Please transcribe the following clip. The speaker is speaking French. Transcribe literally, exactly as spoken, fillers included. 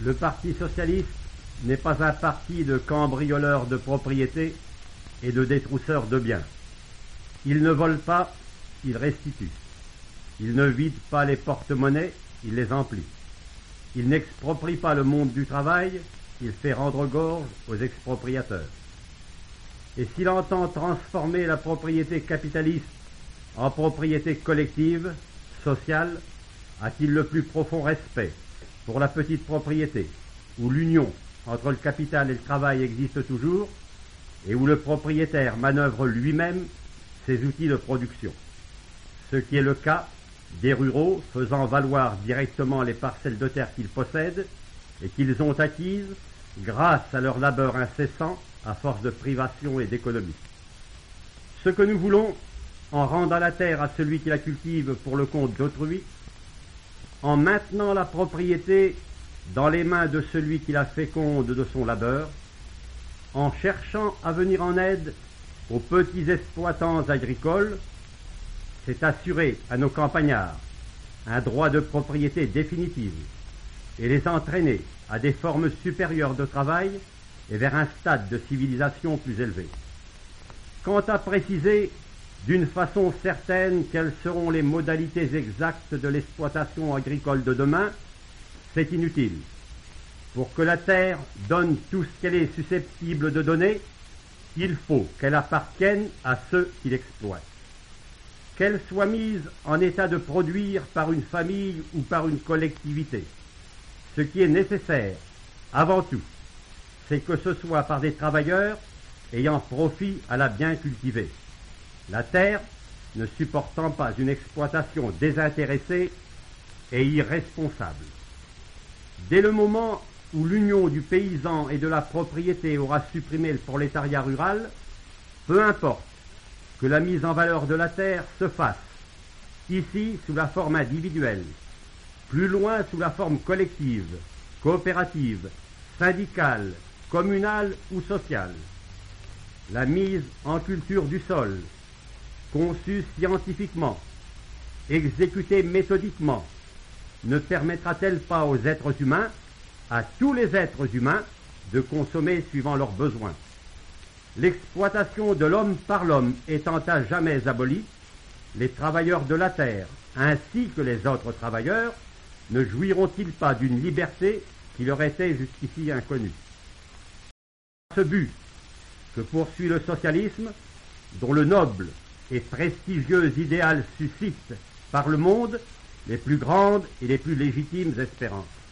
Le Parti socialiste n'est pas un parti de cambrioleurs de propriété et de détrousseurs de biens. Il ne vole pas, il restitue. Il ne vide pas les porte-monnaies, il les emplit. Il n'exproprie pas le monde du travail, il fait rendre gorge aux expropriateurs. Et s'il entend transformer la propriété capitaliste en propriété collective, sociale, a-t-il le plus profond respect pour la petite propriété, où l'union entre le capital et le travail existe toujours, et où le propriétaire manœuvre lui-même ses outils de production. Ce qui est le cas des ruraux faisant valoir directement les parcelles de terre qu'ils possèdent et qu'ils ont acquises grâce à leur labeur incessant à force de privation et d'économie. Ce que nous voulons, en rendant la terre à celui qui la cultive pour le compte d'autrui, en maintenant la propriété dans les mains de celui qui la féconde de son labeur, en cherchant à venir en aide aux petits exploitants agricoles, c'est assurer à nos campagnards un droit de propriété définitive et les entraîner à des formes supérieures de travail et vers un stade de civilisation plus élevé. Quant à préciser d'une façon certaine quelles seront les modalités exactes de l'exploitation agricole de demain, c'est inutile. Pour que la terre donne tout ce qu'elle est susceptible de donner, il faut qu'elle appartienne à ceux qui l'exploitent. Qu'elle soit mise en état de produire par une famille ou par une collectivité. Ce qui est nécessaire, avant tout, c'est que ce soit par des travailleurs ayant profit à la bien cultiver. La terre ne supportant pas une exploitation désintéressée et irresponsable. Dès le moment où l'union du paysan et de la propriété aura supprimé le prolétariat rural, peu importe que la mise en valeur de la terre se fasse, ici sous la forme individuelle, plus loin sous la forme collective, coopérative, syndicale, communale ou sociale. La mise en culture du sol, conçue scientifiquement, exécutée méthodiquement, ne permettra-t-elle pas aux êtres humains, à tous les êtres humains, de consommer suivant leurs besoins? L'exploitation de l'homme par l'homme étant à jamais abolie, les travailleurs de la terre, ainsi que les autres travailleurs, ne jouiront-ils pas d'une liberté qui leur était jusqu'ici inconnue? Ce but que poursuit le socialisme, dont le noble et prestigieux idéal suscite par le monde les plus grandes et les plus légitimes espérances.